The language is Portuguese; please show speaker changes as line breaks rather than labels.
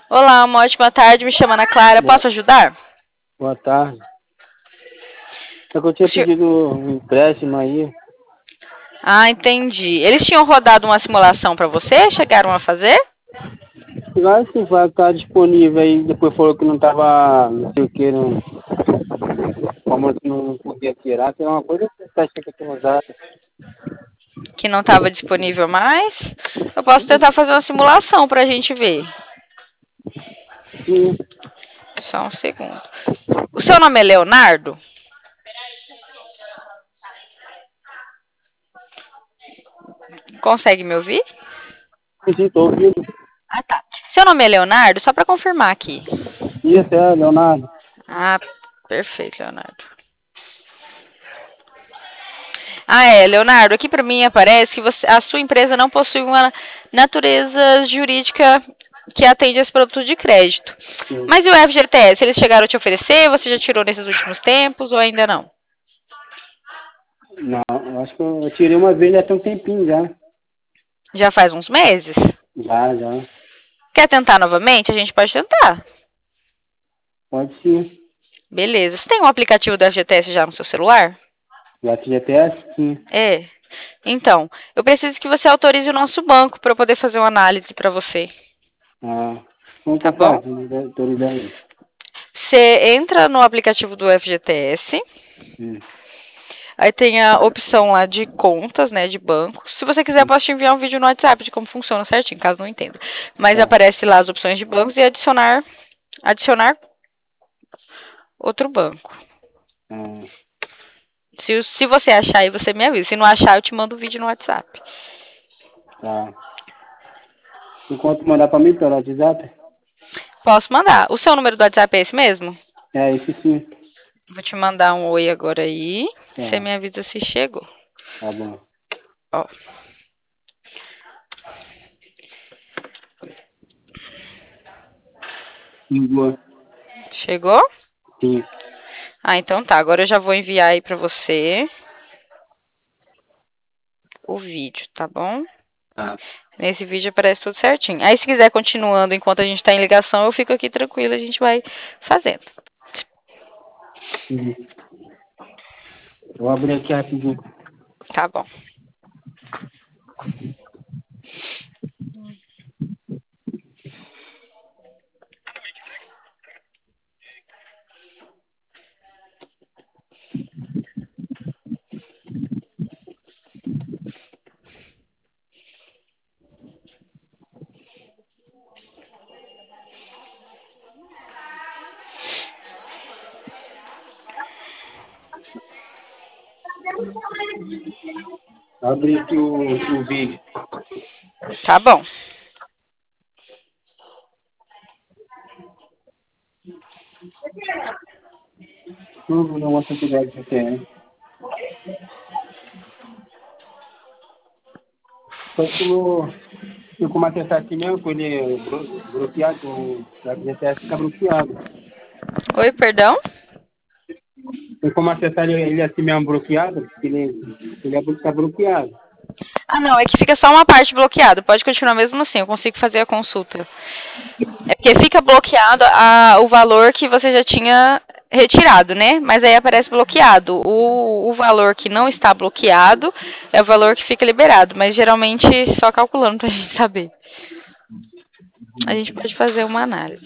Olá, uma ótima tarde. Me chama Ana Clara.
Boa,
Posso ajudar?
boa tarde. Só que eu tinha
O senhor-
pedido um empréstimo aí.
Ah, entendi. Eles tinham rodado uma simulação para você? Chegaram a fazer?
Lá se vai estar disponível aí. Depois falou que não estava, não sei o que, não, como não podia tirar, que é uma coisa que está achando que eu tinha usado.
Que não estava disponível mais? Eu posso tentar fazer uma simulação para a gente ver.
Sim,
Só um segundo. O seu nome é Leonardo? Consegue me ouvir?
estou ouvindo.
Ah, tá. Seu nome é Leonardo? Só para confirmar aqui.
Isso é, Leonardo.
Ah, perfeito, Leonardo. Ah, é, Leonardo, aqui para mim aparece que a sua empresa não possui uma natureza jurídica que atende a esse produto de crédito.
Sim.
Mas e o FGTS, eles chegaram a te oferecer? Você já tirou nesses últimos tempos ou ainda não?
Não, eu acho que eu tirei uma vez já tem um tempinho já.
Já faz uns meses?
Já.
Quer tentar novamente? A gente pode tentar.
Pode sim.
Beleza. Você tem um aplicativo do FGTS já no seu celular?
Já tive até sim.
É. Então, eu preciso que você autorize o nosso banco para eu poder fazer uma análise para você,
Ah, como que
tá
eu
bom?
faço? Autorizar aí.
Você entra no aplicativo do FGTS.
Sim.
Aí tem a opção lá de contas, né, de banco. Se você quiser, eu posso te enviar um vídeo no WhatsApp de como funciona certinho, caso não entenda. Mas
Tá.
aparece lá as opções de bancos e adicionar outro banco.
Ah,
Se você achar aí, você me avisa. Se não achar, eu te mando o vídeo no WhatsApp.
tá. Enquanto mandar para mim pelo WhatsApp?
Posso mandar. O seu número do WhatsApp é esse mesmo?
É, esse sim.
Vou te mandar um oi agora aí. Você
Tá,
me avisa se chegou.
tá bom.
Ó,
Boa.
chegou?
Sim.
Ah, então tá. Agora eu já vou enviar aí pra você o vídeo, tá bom?
Tá.
Nesse vídeo aparece tudo certinho. Aí, se quiser continuando enquanto a gente está em ligação, eu fico aqui tranquila, a gente vai fazendo.
Sim. Vou abrir aqui rapidinho.
Tá bom.
Abri aqui o vídeo.
Tá bom.
Tudo na nossa atividade que tem. Só que eu como acessar aqui mesmo, com ele bloqueado, o GTS fica bloqueado.
Oi, perdão?
Tem como acessar ele assim mesmo bloqueado, porque ele está bloqueado.
Ah, não, é que fica só uma parte bloqueada. Pode continuar mesmo assim, eu consigo fazer a consulta. É porque fica bloqueado o valor que você já tinha retirado, né? Mas aí aparece bloqueado. O valor que não está bloqueado é o valor que fica liberado. Mas geralmente só calculando pra gente saber. A gente pode fazer uma análise.